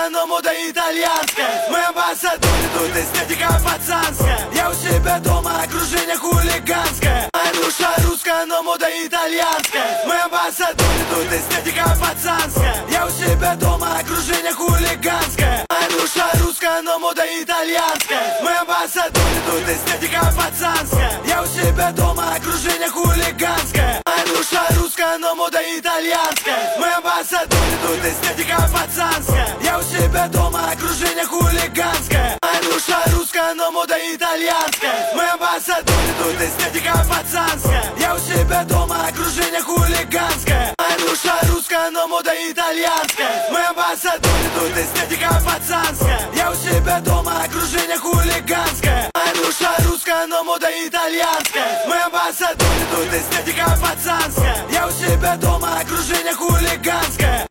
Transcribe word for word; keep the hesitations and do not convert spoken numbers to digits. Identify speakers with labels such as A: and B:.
A: русская, но мода итальянская. Мы амбассадоры, тут эстетика пацанская. Я у себя дома, окружение хулиганское. Моя душа русская, но мода итальянская. Мы амбассадоры, тут эстетика пацанская. Я у себя дома, окружение хулиганское. Моя душа русская, но мода итальянская. Мы амбассадоры, тут эстетика пацанская. Я у себя дома, окружение хулиганское. Моя душа русская, но мода итальянская. Мы амбассадоры, тут эстетика пацанская. Я у себя дома, окружение хулиганское. Моя душа русская, но мода итальянская. Мы амбассадоры, тут эстетика пацанская. Я у себя дома, окружение хулиганское. Моя душа русская, но мода итальянская. Мы амбассадоры, тут эстетика пацанская. Я у себя дома, окружение хулиганское. Моя душа русская, но мода итальянская. Мы амбассадоры, тут эстетика пацанская. Я у себя дома, окружение хулиганское.